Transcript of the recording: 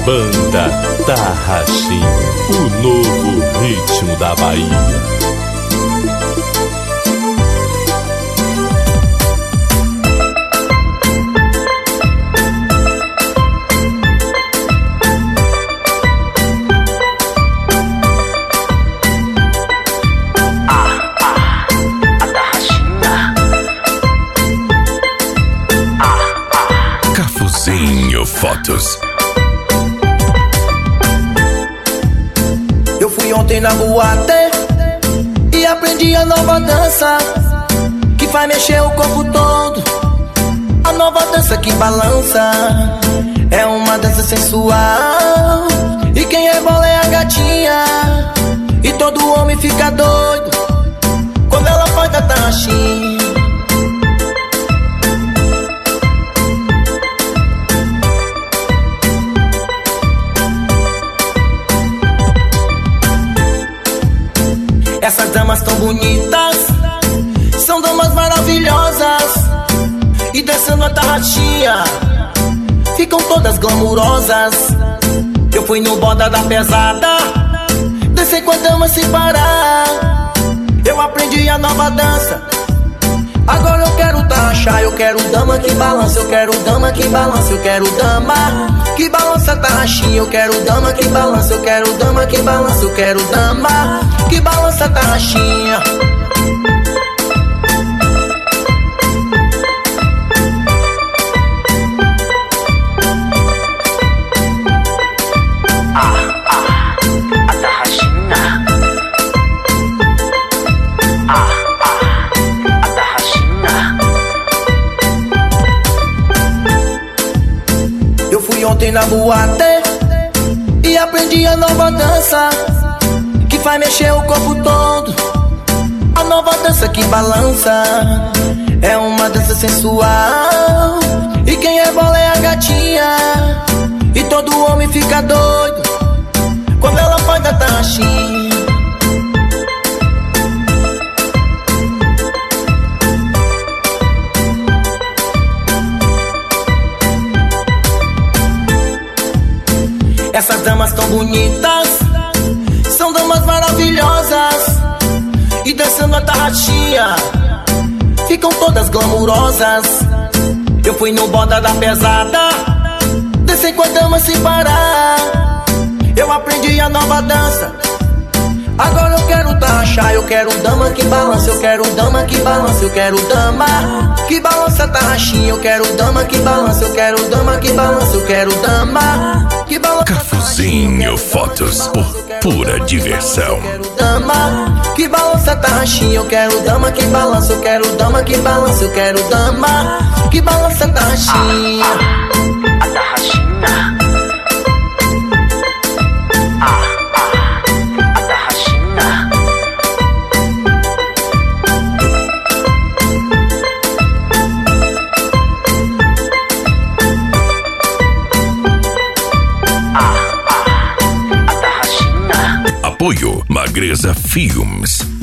Banda Tarraxim, o novo ritmo da Bahia. Fotos. Eu fui ontem na boate e aprendi a nova dança que vai mexer o corpo todo. A nova dança que balança é uma dança sensual e quem rebola é a gatinha e todo homem fica doido quando ela faz da tarraxinha. Essas damas tão bonitas são damas maravilhosas e dançando a tarraxinha ficam todas glamurosas. Eu fui no Boda da Pesada, dancei com a dama sem parar. Eu aprendi a nova dança, agora eu quero tarraxar. Eu quero dama que balança, eu quero dama que balança, eu quero dama que balança a tarraxinha. Eu quero dama que balança, eu quero dama que balança, eu quero dama que balança a tarraxinha. A tarraxinha. A tarraxinha. Eu fui ontem na boate e aprendi a nova dança que vai mexer o corpo todo. A nova dança que balança é uma dança sensual e quem rebola é a gatinha e todo homem fica doido quando ela faz da tarraxinha. Essas damas tão bonitas são damas maravilhosas e dançando a tarraxinha ficam todas glamurosas. Eu fui no Boda da Pesada, dancei com a dama sem parar. Eu aprendi a nova dança, agora eu quero tarraxar. Eu quero dama que balança, eu quero dama que balança, eu quero dama que balança a tarraxinha. Eu quero dama que balança, eu quero dama que balança, eu quero dama que balança. Cafuzinho Fotos, por pura diversão. Eu quero dama que balança a tarraxinha. Eu quero dama que balança, eu quero dama que balança, eu quero dama que balança a tarraxinha. A tarraxinha. A tarraxinha. Apoio Magreza Filmes.